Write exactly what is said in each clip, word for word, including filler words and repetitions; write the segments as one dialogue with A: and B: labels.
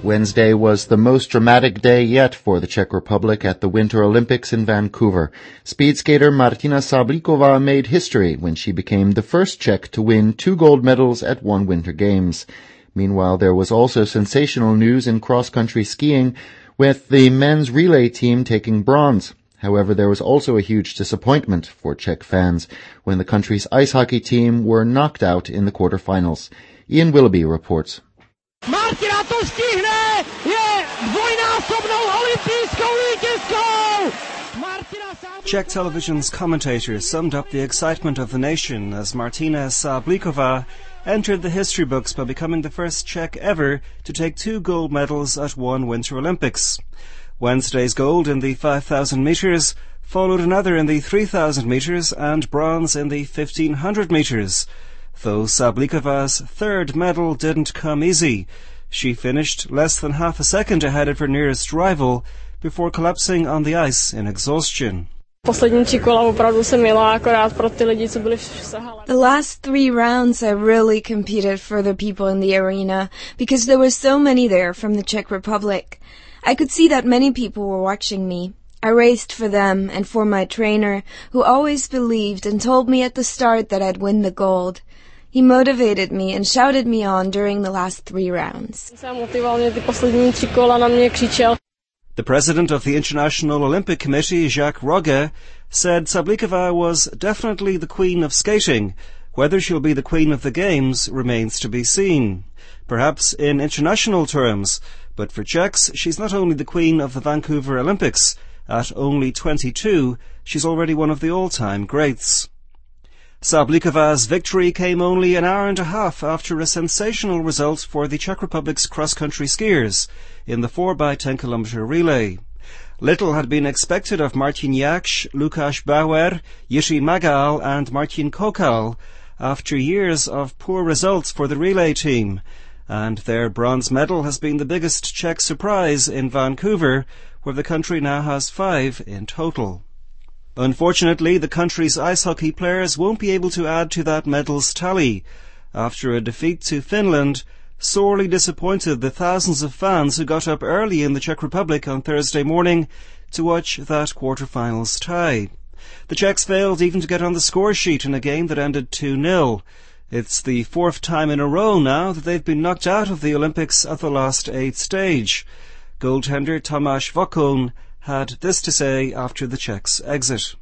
A: Wednesday was the most dramatic day yet for the Czech Republic at the Winter Olympics in Vancouver. Speed skater Martina Sablikova made history when she became the first Czech to win two gold medals at one Winter Games. Meanwhile, there was also sensational news in cross-country skiing, with the men's relay team taking bronze. However, there was also a huge disappointment for Czech fans when the country's ice hockey team were knocked out in the quarterfinals. Ian Willoughby reports.
B: Martina to stihne, je dvojnásobnou olympijskou vítězkou!
C: Czech television's commentators summed up the excitement of the nation as Martina Sablikova entered the history books by becoming the first Czech ever to take two gold medals at one Winter Olympics. Wednesday's gold in the five thousand metres followed another in the three thousand metres and bronze in the fifteen hundred metres. Though Sablikova's third medal didn't come easy. She finished less than half a second ahead of her nearest rival before collapsing on the ice in exhaustion.
D: The last three rounds I really competed for the people in the arena because there were so many there from the Czech Republic. I could see that many people were watching me. I raced for them and for my trainer, who always believed and told me at the start that I'd win the gold. He motivated me and shouted me on during the last three rounds.
C: The president of the International Olympic Committee, Jacques Rogge, said Sablikova was definitely the queen of skating. Whether she'll be the queen of the games remains to be seen. Perhaps in international terms, but for Czechs, she's not only the queen of the Vancouver Olympics. At only twenty-two, she's already one of the all-time greats. Sablikova's victory came only an hour and a half after a sensational result for the Czech Republic's cross-country skiers in the four by ten kilometre relay. Little had been expected of Martin Jaksch, Lukáš Bauer, Jiří Magal and Martin Kokal after years of poor results for the relay team, and their bronze medal has been the biggest Czech surprise in Vancouver, where the country now has five in total. Unfortunately, the country's ice hockey players won't be able to add to that medals tally. After a defeat to Finland, sorely disappointed the thousands of fans who got up early in the Czech Republic on Thursday morning to watch that quarter-finals tie. The Czechs failed even to get on the score sheet in a game that ended two nil. It's the fourth time in a row now that they've been knocked out of the Olympics at the last eighth stage. Goaltender Tomáš Vokun had this to say after the Czechs' exit.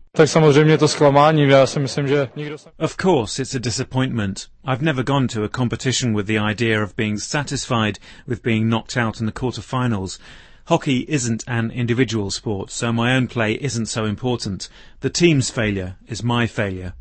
E: Of course, it's a disappointment. I've never gone to a competition with the idea of being satisfied with being knocked out in the quarter-finals. Hockey isn't an individual sport, so my own play isn't so important. The team's failure is my failure.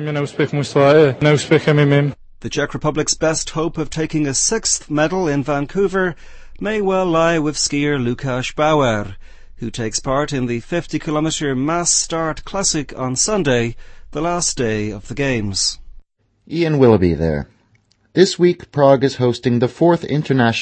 C: The Czech Republic's best hope of taking a sixth medal in Vancouver may well lie with skier Lukáš Bauer, who takes part in the fifty kilometre mass start classic on Sunday, the last day of the Games.
A: Ian Willoughby there. This week, Prague is hosting the fourth International